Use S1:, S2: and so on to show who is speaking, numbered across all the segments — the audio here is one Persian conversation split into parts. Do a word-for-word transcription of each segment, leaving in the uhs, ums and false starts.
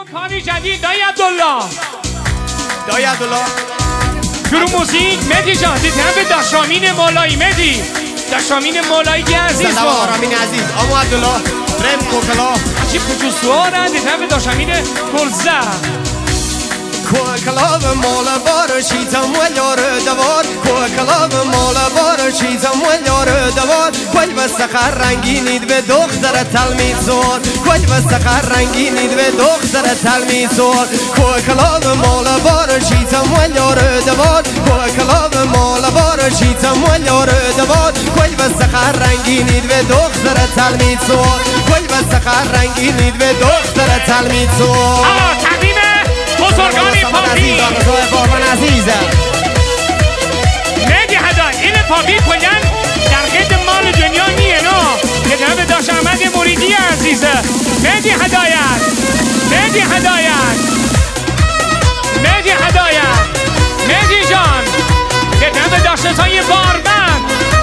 S1: کاری جدید دایی عبدالله
S2: دایی عبدالله
S1: شروع موسیقی مدی جان دیدم به داشامین مولایی مدی داشامین مولایی عزیز
S2: زنده و آرامین عزیز آمو عبدالله برم کوکلا
S1: چی کجو سوارن دیدم به داشامین گلزه
S2: کوکلا و مولا بار شیطم و یار دوار کوکلا و مولا بار شیطم و یار دوار کل و سخر رنگینید به دختر تلمید زور کل و سخر رنگینید به دختر تلمید زور کوکلا و مولا بار شیطم و یار دوار کوکلا و مولا بار شیطم و یار دوار کل و سخر رنگینید به دختر تلمید زور کل و سخر رنگینید به دختر تلمید زور
S1: آقا تقدیم بزرگانی پاپی مهدی هدای این پاپی کلن در قید مال دنیا نیه نو یه جناب داشت احمد موریدی عزیزه مهدی هدایت مهدی هدایت مهدی هدایت مهدی جان یه جناب داشت های باربند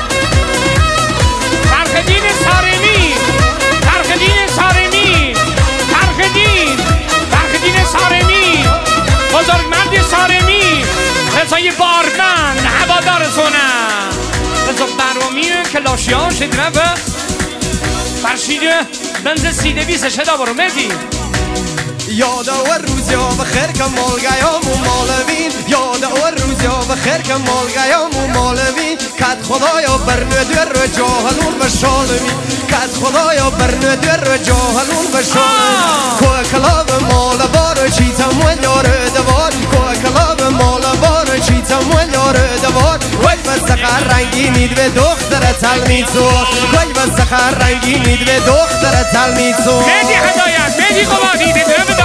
S1: فرخدین سارمی فرخدین سارمی فرخدین فرخدین سارمی بزرگ مردی سارمی رضای باربند هوادارتونه رضا بروامی کلاشیان شدیمه به فرشید بنز سیده بیسه شده برو مدی
S2: یاد و روزیا بخیر که مالگیام و مالوین یاد و روزیا بخیر که مالگیام و مالوین کت خدایا برنو در رو جاهلون و شالوین کت خدایا برنو در رو جاهلون و شالوین کوکلا و مال بار چیتم و یار دوار کوکلا و مال بار چیتم و یار دوار وی و سخر رنگینید به دختر تلمید زور وی و سخر رنگینید به دختر تلمید زور
S1: مهدی هدایت مهدی قبادی دیده